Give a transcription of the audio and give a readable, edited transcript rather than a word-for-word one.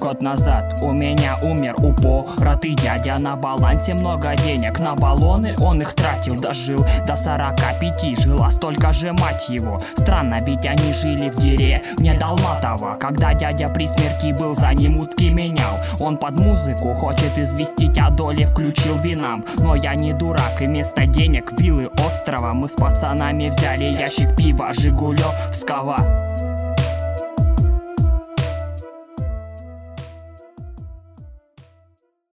Год назад у меня умер упоротый дядя. На балансе много денег, на баллоны он их тратил. Дожил до 45, жила столько же мать его. Странно, ведь они жили в деревне Долматова. Когда дядя при смерти был, за ним утки менял. Он под музыку хочет известить о доле, включил бинам. Но я не дурак, и вместо денег виллы острова мы с пацанами взяли ящик пива жигулевского.